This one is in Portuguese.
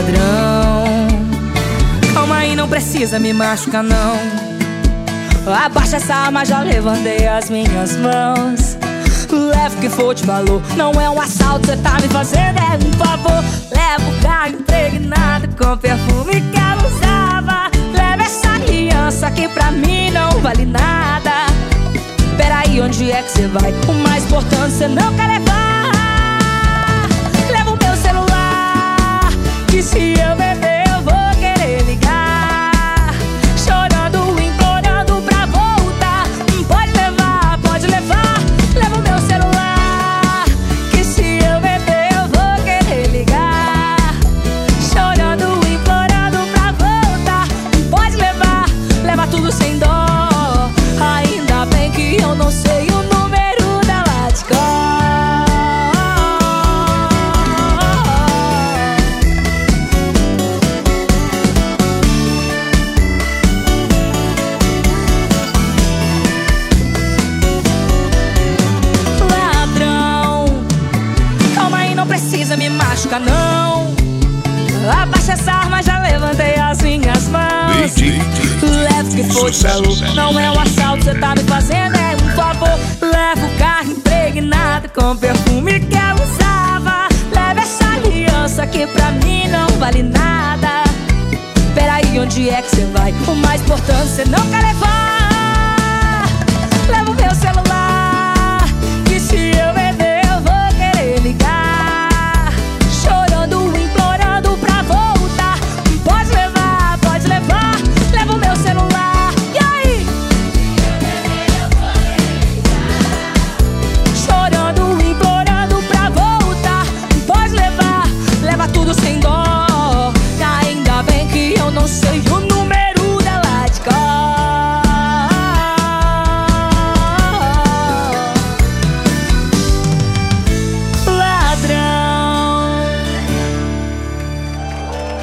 ladrão. Calma aí, não precisa me machucar não. Abaixa essa arma, já levantei as minhas mãos. Leva o que for de valor, não é um assalto, cê tá me fazendo é um favor. Leva o carro impregnado com perfume que ela usava. Leva essa aliança que pra mim não vale nada. Peraí, onde é que cê vai? O mais importante cê não quer levar. Leva o meu celular, que se eu beber eu vou querer ligar. Chorando, implorando pra voltar. Pode levar, pode levar. Leva o meu celular, que se eu beber eu vou querer ligar. Chorando, implorando pra voltar. Pode levar, leva tudo sem dó. Ainda bem que eu não sei o número dela de cor. Precisa me machucar não. Abaixa essa arma, já levantei as minhas mãos. Leva o que for de valor, não é um assalto, cê tá me